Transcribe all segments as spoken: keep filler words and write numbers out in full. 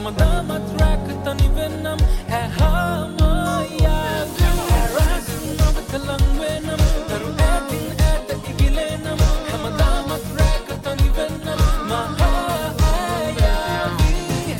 හැමදාමත් රැක තනි වෙනම් ඇහාමයාගේ රැසින් නොබත ලං වෙනම් දරු ඇතින් ඇත ඉගිලෙනම් හැමදාමත් රැක තනි වෙනම් මහායාගේ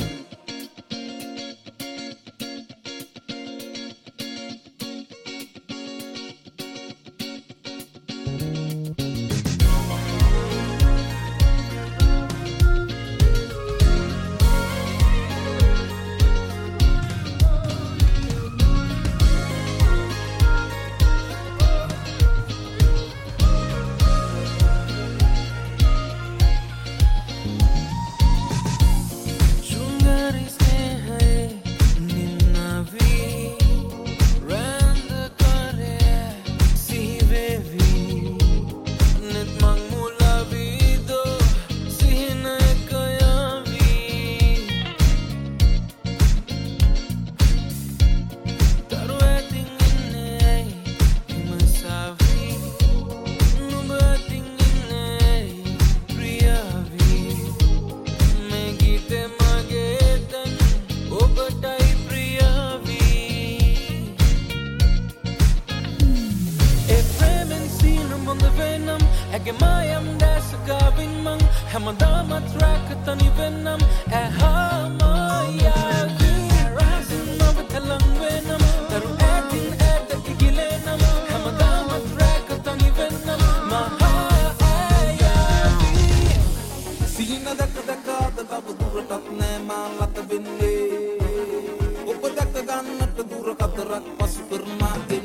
Mayam desa gawin mang හැමදාමත් රැක තනි වෙනම් ඇහාමයාගේ රැසින් නොබත ලං වෙනම් දරු ඇතින් ඇත ඉගිලෙනම් හැමදාමත් රැක තනි වෙනම් මහායාගේ සිහින දැක දැකාද තව දුරටත් නෑ මා ලත වෙන්නේ ඔබ දැක ගන්නට දුර කතරක් පසු කරමාගේ